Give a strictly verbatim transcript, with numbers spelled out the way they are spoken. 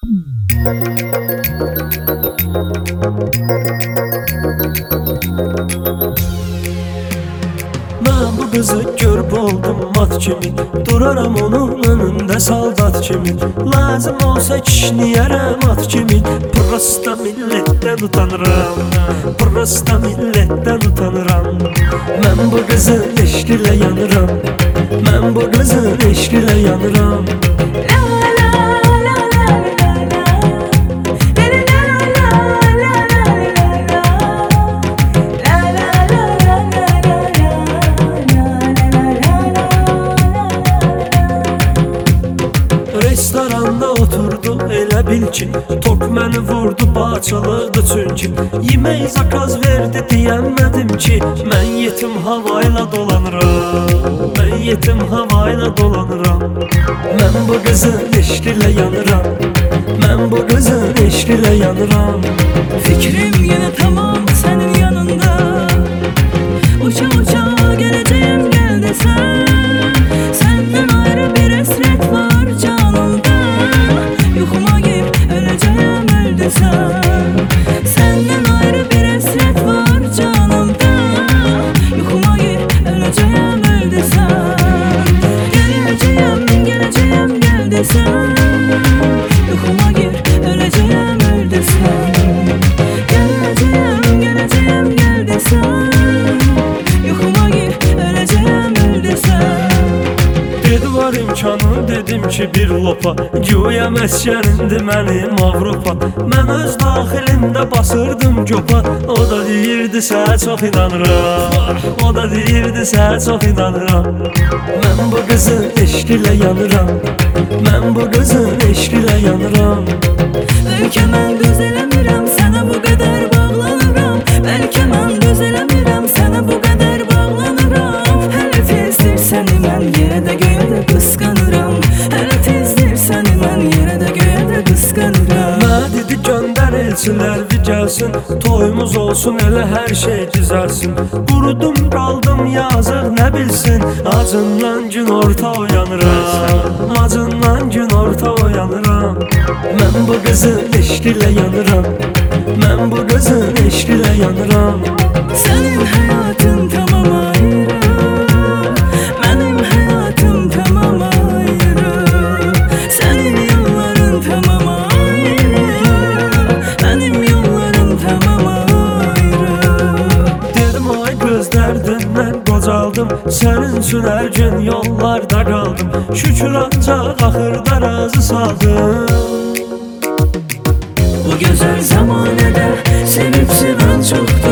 Ben bu kızı görüp oldum mat kimi, duraram onun önünde saldat kimi. Lazım olsa kişniyərəm at kimi. Prosta milletten utanıram, prosta milletten utanıram. Ben bu kızın eşkiyle yanıram, ben bu kızın eşkiyle yanıram. Restoranda oturdu elə bil ki, tok məni vurdu, parçaladı çünki. Yemək zakaz verdi deyəmədim ki, mən yetim havayla dolanıram, mən yetim havayla dolanıram. Mən bu qızın eşkilə yanıram, mən bu qızın eşkilə yanıram. Fikrim yine tamam senin yanında, uça uça geleceğim gel desen. Senden ayrı bir esret var canımda, yuhuma gir öleceğim öl desen. Senden ayrı bir esret var canımda, yuhuma gir öleceğim öl desen. Geleceğim geleceğim gel desen, yuhuma gir öleceğim öl desen. Geleceğim geleceğim gel desen, yuhuma gir öleceğim öl desen. Dedi var imkanı, dedim ki bir lopa, güya məskənindi mənim Avropa. Mən öz daxilimdə basırdım copa, o da deyirdi sənə çox inanıram, o da deyirdi sənə çox inanıram. Mən bu qızın eşkilə yanıram, mən bu qızın eşkilə yanıram. Belki mən düz eləmirəm, sənə bu qədər bağlanıram. Belki mən düz eləmirəm, sənə bu qədər bağlanıram. Hələ tezdir səni mən yerə də göyə də qısqanıram. Hələ tezdir səni mən yerə də göyə də qısqanıram. Mənə dedi göndər elçilər bir gəlsin, toyumuz olsun elə hər şey düzəlsin. Qurudum qaldım yazıq nə bilsin, acından gün orta oyanıram, acından gün orta oyanıram. Mən bu qızın eşkilə yanıram, mən bu qızın eşkilə yanıram. Senin hayatın tamam ayrı, benim hayatım tamam ayrı. Senin yolların tamam ayrı, benim yollarım tamam ayrı. Dedim ay qız dərdindən qocaldım, sənin üçün hər gün yollarda qaldım. Şükür ancaq axırda razı saldım. Bu güzel zamanede sevip seven çok